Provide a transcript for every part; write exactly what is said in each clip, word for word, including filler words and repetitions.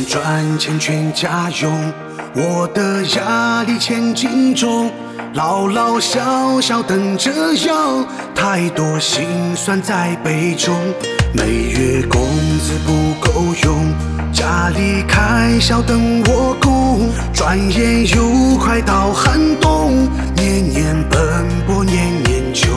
赚钱全家用，我的压力千斤重，老老小小等着要，太多心酸在杯中。每月工资不够用，家里开销等我供，转眼又快到寒冬，年年奔波年年穷。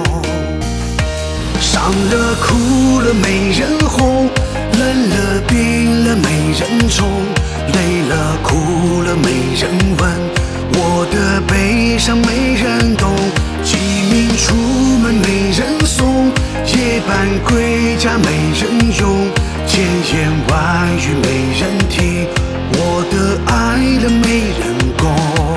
伤了哭了没人哄，冷了冰了没人宠，累了哭了没人问，我的悲伤没人懂。鸡鸣出门没人送，夜半归家没人用，千言万语没人听，我的爱了没人供。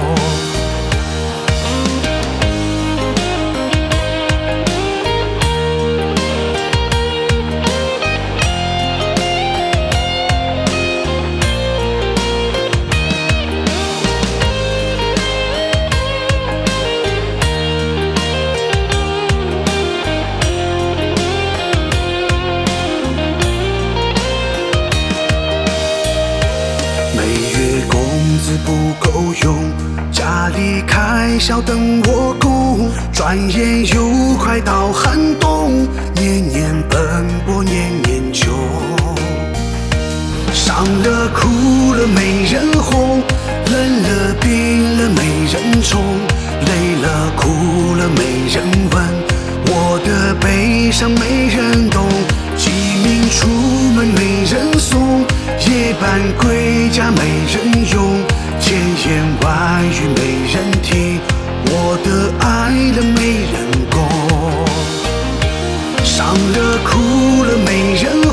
不够用，家里开销等我供，转眼又快到寒冬，年年奔波年年穷。伤了哭了没人哄，冷了冰了没人宠，累了哭了没人问，我的悲伤没人懂。鸡鸣出门没人送，夜半归家没人用，千言万语没人听，我的爱了没人供。伤了哭了没人